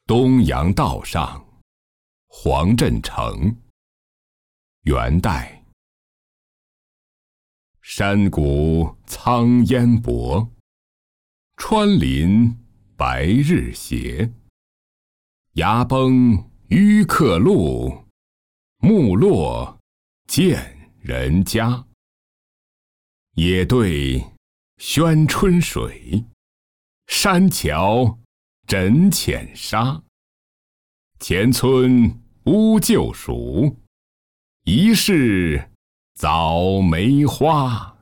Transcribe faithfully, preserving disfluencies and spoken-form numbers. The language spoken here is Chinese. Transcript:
东阳道上，黄振成。元代。山谷苍烟薄，川林白日斜。崖崩淤客路，木落见人家。野对宣春水，山桥枕浅沙。前村乌旧熟，疑是早梅花。